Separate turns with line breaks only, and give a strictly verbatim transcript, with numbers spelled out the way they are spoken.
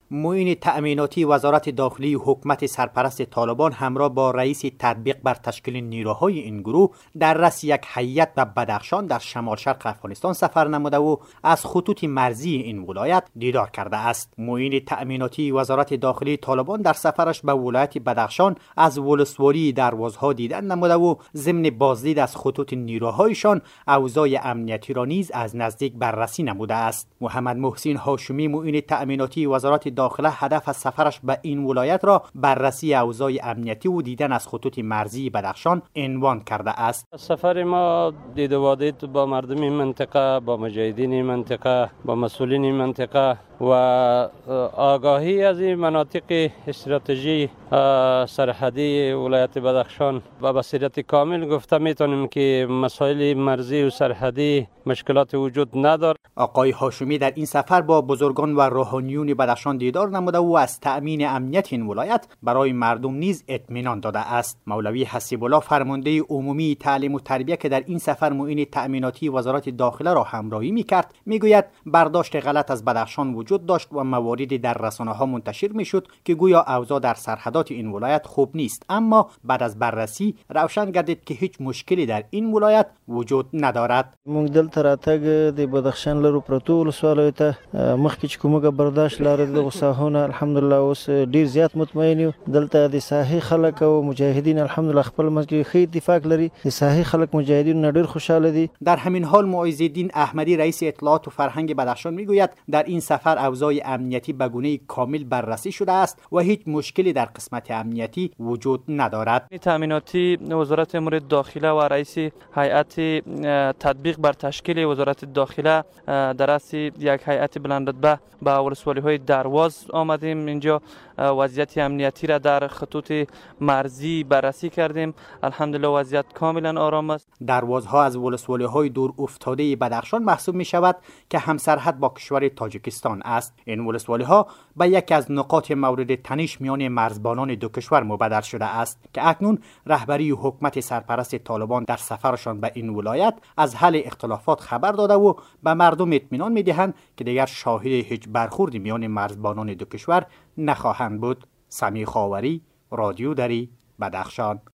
معین تأمیناتی وزارت داخلی حکومت سرپرست طالبان همراه با رئیس تطبیق بر تشکیل نیروهای این گروه در رأس یک هیئت به بدخشان در شمال شرق افغانستان سفر نموده و از خطوط مرزی این ولایت دیدار کرده است. معین تأمیناتی وزارت داخلی طالبان در سفرش به ولایت بدخشان از ولسوالی دروازها دیدن نموده و ضمن بازدید از خطوط نیروهایشان اوضاع امنیتی را نیز از نزدیک بررسی نموده است. محمد محسن هاشمی معین تأمیناتی وزارت داخله هدف از سفرش به این ولایت را بررسی اوضاع امنیتی و دیدن از خطوط مرزی بدخشان عنوان کرده است.
سفر ما دید و وادید با مردم این منطقه، با مجاهدین این منطقه، با مسئولین این منطقه و آگاهی از این مناطق استراتژی سرحدی ولایت بدخشان و به صورت کامل گفته میتونیم که مسائل مرزی و سرحدی مشکلات وجود ندارد.
آقای هاشمی در این سفر با بزرگان و روحانیون بدخشان دیدار نموده و از تأمین امنیت این ولایت برای مردم نیز اطمینان داده است. مولوی حسیب الله فرمانده عمومی تعلیم و تربیت که در این سفر معین تأمیناتی وزارت داخله را همراهی میکرد میگوید برداشت غلط از بدخشان وجود داشت و مواردی در رسانه ها منتشر میشد که گویا اوضاع در سرحدات این ولایت خوب نیست، اما بعد از بررسی روشن گردید که هیچ مشکلی در این ولایت وجود ندارد.
موږ دلته راتګ د بدخشان لرو پرتو ولسوالیو ته مخکې چې کومه برداشت لاره د ساحونه الحمدلله اوس ډیر زیات مطمئن یو. دلته د ساحې خلک او مجاهدین الحمدلله خپل منځ کې ښه اتفاق لري. د ساحې خلک مجاهدین ډیر خوشاله دي.
در همین حال معیز الدین احمدی رئیس اطلاعات و فرهنگ بدخشان میگوید در این سفر اوضاع امنیتی به گونه کامل بررسی شده است و هیچ مشکلی در قسمت امنیتی وجود ندارد.
تأمیناتی وزارت امور داخله و رئیس هیئت تطبیق بر تشکیل وزارت داخله در رأس یک هیئت بلند رتبه به ولسوالی های درواز آمدیم. اینجا وضعیت امنیتی را در خطوط مرزی بررسی کردیم. الحمدلله وضعیت کاملا آرام است.
دروازها از ولسوالی های دور افتاده بدخشان محسوب می شود که همسرحد با کشور تاجیکستان است. این ولسوالی ها به یکی از نقاط مورد تنش میان مرزبانان دو کشور مبدل شده است که اکنون رهبری حکومت سرپرست طالبان در سفرشان به این ولایت از حل اختلافات خبر داده و به مردم اطمینان میدهند که دیگر شاهد هیچ برخوردی میان مرزبانان دو کشور نخواهند بود. سمیع خاوری، رادیو دری، بدخشان.